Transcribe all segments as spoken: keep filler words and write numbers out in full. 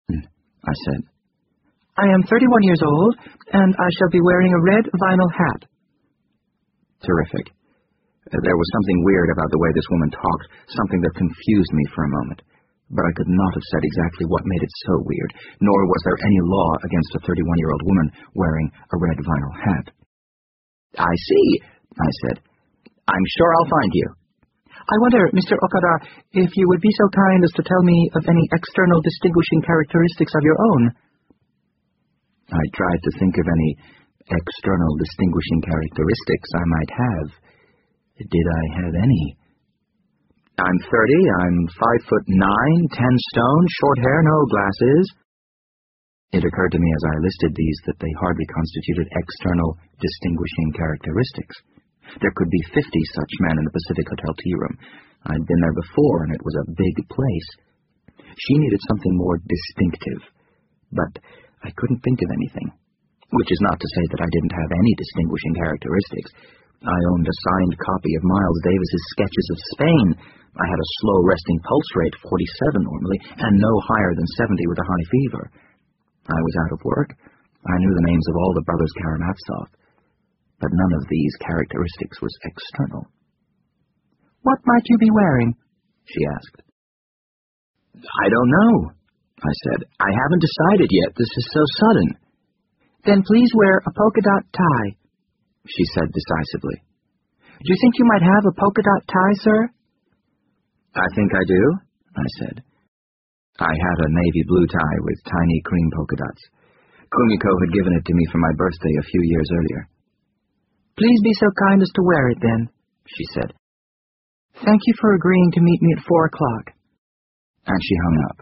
I said. I am thirty-one years old, and I shall be wearing a red vinyl hat. Terrific. There was something weird about the way this woman talked, something that confused me for a moment. But I could not have said exactly what made it so weird, nor was there any law against a thirty-one-year-old woman wearing a red vinyl hat. I see, I said. I'm sure I'll find you. I wonder, Mister Okada, if you would be so kind as to tell me of any external distinguishing characteristics of your own. I tried to think of any external distinguishing characteristics I might have. Did I have any? I'm thirty, I'm five foot nine, ten stone, short hair, no glasses. It occurred to me as I listed these that they hardly constituted external distinguishing characteristics. There could be fifty such men in the Pacific Hotel tea room. I'd been there before, and it was a big place. She needed something more distinctive, but I couldn't think of anything, which is not to say that I didn't have any distinguishing characteristics. I owned a signed copy of Miles Davis's Sketches of Spain. I had a slow resting pulse rate, forty-seven normally, and no higher than seventy with a high fever. I was out of work. I knew the names of all the brothers Karamazov, but none of these characteristics was external. What might you be wearing? She asked. I don't know, I said. I haven't decided yet. This is so sudden. Then please wear a polka dot tie, she said decisively. Do you think you might have a polka dot tie, sir? I think I do, I said. I had a navy blue tie with tiny cream polka dots. Kumiko had given it to me for my birthday a few years earlier. Please be so kind as to wear it, then, she said. Thank you for agreeing to meet me at four o'clock. And she hung up.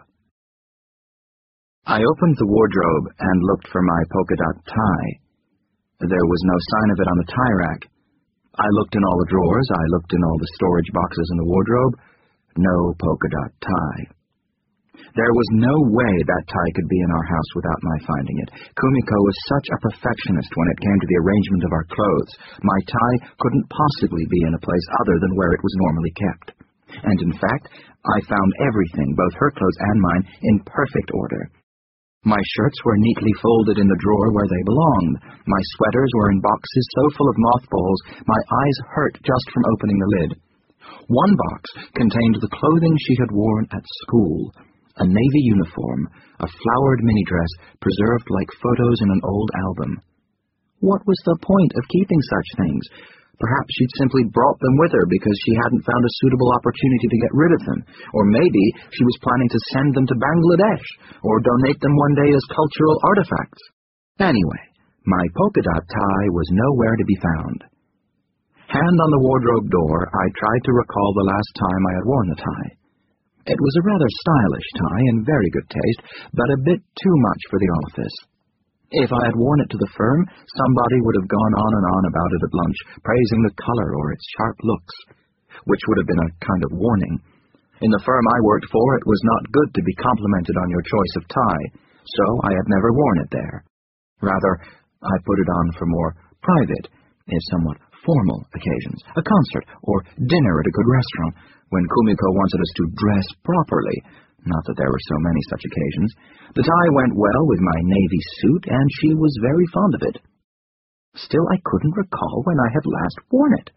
I opened the wardrobe and looked for my polka dot tie. There was no sign of it on the tie rack. I looked in all the drawers, I looked in all the storage boxes in the wardrobe. No polka dot tie. There was no way that tie could be in our house without my finding it. Kumiko was such a perfectionist when it came to the arrangement of our clothes. My tie couldn't possibly be in a place other than where it was normally kept. And in fact, I found everything, both her clothes and mine, in perfect order. My shirts were neatly folded in the drawer where they belonged. My sweaters were in boxes so full of mothballs, my eyes hurt just from opening the lid. One box contained the clothing she had worn at school, a navy uniform, a flowered mini-dress preserved like photos in an old album. What was the point of keeping such things? Perhaps she'd simply brought them with her because she hadn't found a suitable opportunity to get rid of them, or maybe she was planning to send them to Bangladesh, or donate them one day as cultural artifacts. Anyway, my polka dot tie was nowhere to be found. Hand on the wardrobe door, I tried to recall the last time I had worn the tie. It was a rather stylish tie in very good taste, but a bit too much for the office. If I had worn it to the firm, somebody would have gone on and on about it at lunch, praising the color or its sharp looks, which would have been a kind of warning. In the firm I worked for, it was not good to be complimented on your choice of tie, so I had never worn it there. Rather, I put it on for more private, if somewhat formal occasions, a concert or dinner at a good restaurant, when Kumiko wanted us to dress properly. Not that there were so many such occasions. The tie went well with my navy suit, and she was very fond of it. Still, I couldn't recall when I had last worn it.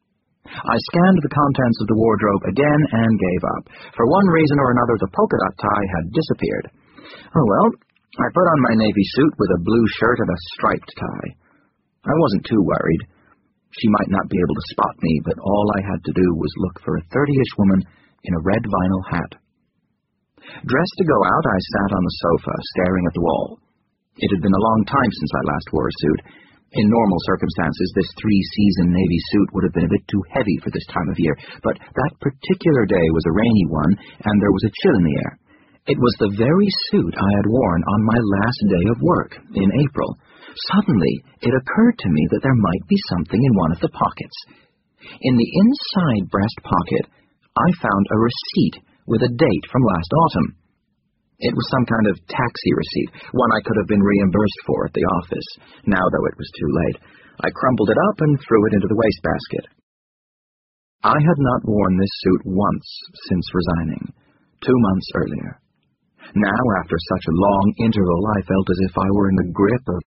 I scanned the contents of the wardrobe again and gave up. For one reason or another, the polka dot tie had disappeared. Oh well, I put on my navy suit with a blue shirt and a striped tie. I wasn't too worried. She might not be able to spot me, but all I had to do was look for a thirty-ish woman in a red vinyl hat. Dressed to go out, I sat on the sofa, staring at the wall. It had been a long time since I last wore a suit. In normal circumstances, this three-season navy suit would have been a bit too heavy for this time of year, but that particular day was a rainy one, and there was a chill in the air. It was the very suit I had worn on my last day of work, in April. Suddenly, it occurred to me that there might be something in one of the pockets. In the inside breast pocket, I found a receipt with a date from last autumn. It was some kind of taxi receipt, one I could have been reimbursed for at the office. Now, though it was too late, I crumpled it up and threw it into the wastebasket. I had not worn this suit once since resigning, two months earlier. Now, after such a long interval, I felt as if I were in the grip of